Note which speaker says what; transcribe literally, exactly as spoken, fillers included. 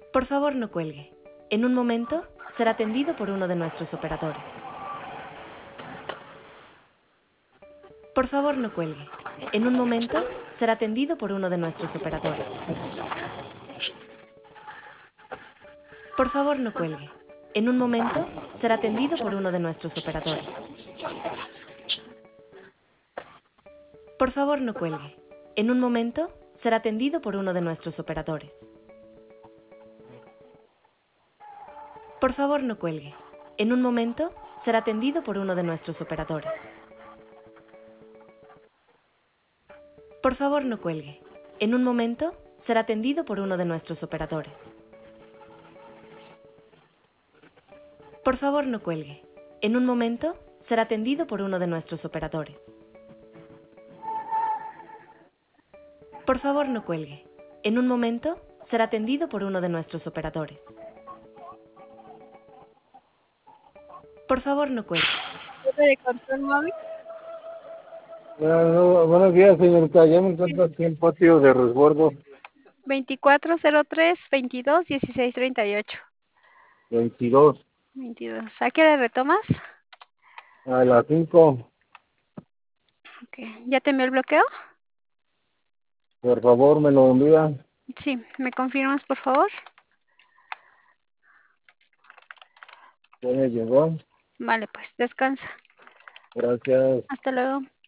Speaker 1: Por favor, no cuelgue. En un momento, será atendido por uno de nuestros operadores. Por favor, no cuelgue. En un momento, será atendido por uno de nuestros operadores. Por favor, no cuelgue. En un momento, será atendido por uno de nuestros operadores. Por favor, no cuelgue. En un momento, será atendido por uno de nuestros operadores. Por favor, no cuelgue. En un momento, será atendido por uno de nuestros operadores. Por favor, no cuelgue. En un momento, será atendido por uno de nuestros operadores. Por favor, no cuelgue. En un momento, será atendido por uno de nuestros operadores. Por favor, no cuelgue. En un momento, será atendido por uno de nuestros operadores. Por favor, no cuelgue.
Speaker 2: ¿Jefe de control móvil?
Speaker 3: Bueno, buenos días, señorita. Ya me encuentro aquí en patio de resguardo
Speaker 2: veinticuatro cero tres veintidós dieciséis treinta y ocho.
Speaker 3: veintidós
Speaker 2: veintidós. ¿A qué hora retomas?
Speaker 3: a las cinco.
Speaker 2: Okay. ¿Ya te envió el bloqueo?
Speaker 3: Por favor, me lo envía.
Speaker 2: Sí, ¿me confirmas, por favor?
Speaker 3: Ya me llegó.
Speaker 2: Vale, pues descansa.
Speaker 3: Gracias.
Speaker 2: Hasta luego.